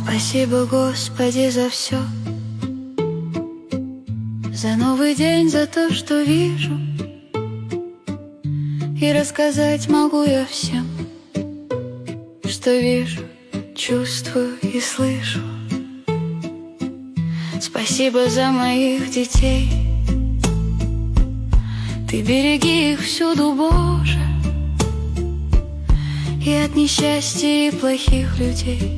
Спасибо, Господи, за все, за новый день, за то, что вижу. И рассказать могу я всем, что вижу, чувствую и слышу. Спасибо за моих детей, Ты береги их всюду, Боже, и от несчастья и плохих людей.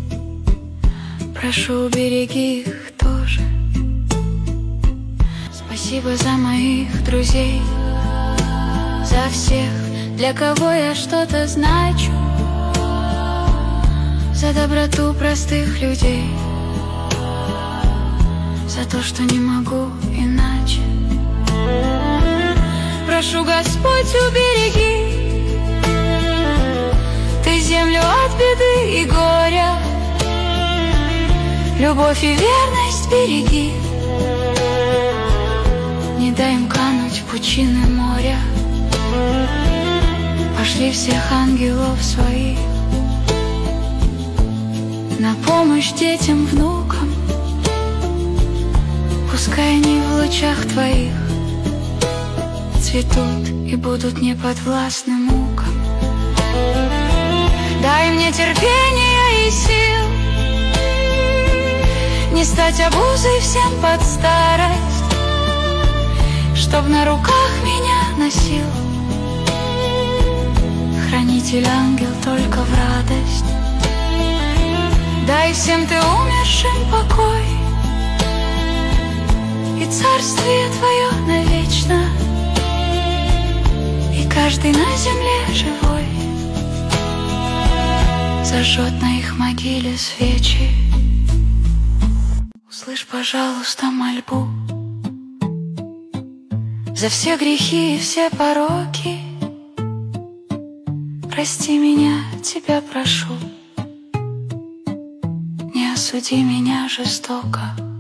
Прошу, береги их тоже. Спасибо за моих друзей, за всех, для кого я что-то значу, за доброту простых людей, за то, что не могу иначе. Прошу, Господь, убереги Ты землю от беды и горя, любовь и верность береги, не дай им кануть в пучины моря. Пошли всех ангелов своих на помощь детям, внукам. Пускай они в лучах Твоих цветут и будут не подвластны мукам. Дай мне терпения и сил не стать обузой всем под старость, чтоб на руках меня носил хранитель ангел только в радость. Дай всем Ты умершим покой и царствие Твое навечно, и каждый на земле живой зажжет на их могиле свечи. Услышь, пожалуйста, мольбу за все грехи и все пороки. Прости меня, Тебя прошу, не осуди меня жестоко.